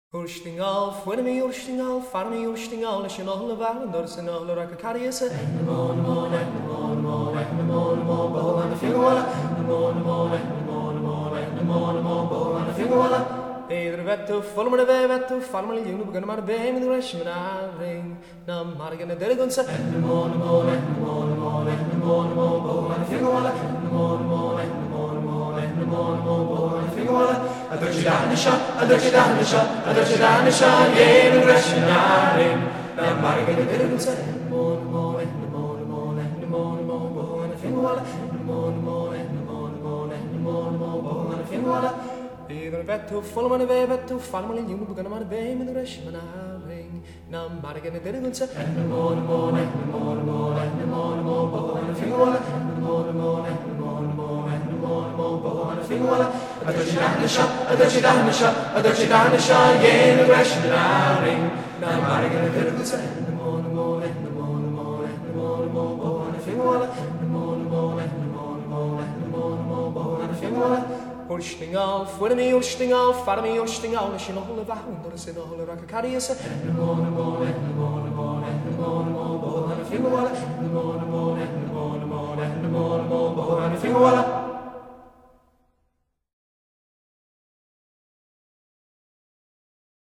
Urstingal, fuenemi urstingal, farmi urstingal, as je nog le waren, door ze nog le rakke carriese. De mon, mon, de mon, mon, de mon, mon, bol aan de vingerwallen. De mon, mon, de mon, mon, de mon, mon, bol aan de vingerwallen. Ieder wet toe, volle me de wet toe, val me de jongen, beginnen maar de been met de restje met ring. Na margen de derde gunse. De mon, mon, de mon, mon, de mon, mon, bol aan de vingerwallen. De mon, mon, de mon, mon, de mon, mon, bol aan de vingerwallen. Adotje danisha, adotje danisha, adotje danisha, jeden restje naar ring. Na margen de derde gunse. De mon, mon, de mon, mon, de mon, mon, bol aan de vingerwallen. De mon, mon, de mon, mon, de mon, mon, bol aan de vingerwallen. Ieder wet toe, volle me de wet toe, val me de jongen, beginnen maar de been met de restje met ring. Na margen de derde gunse. De mon, mon, de mon, mon, de mon, mon, bol aan de vingerwallen. De mon, mon, de mon, mon, de mon, mon, bol aan de vingerwallen. Adotje danisha, adotje danisha, adotje danisha, jeden restje naar ring. Na margen de derde gunse. De mon, mon, de mon, mon, de mon, mon, bol aan de vingerwallen. De mon, mon, de mon, mon, de mon, mon, bol aan de vingerwallen. Urstingal, fuenemi urstingal, farmi urstingal, as je nog le waren, door ze nog le rakke carriese. De mon, mon, de mon, mon, de mon, mon, bol aan de vingerwallen. De mon, mon, de mon,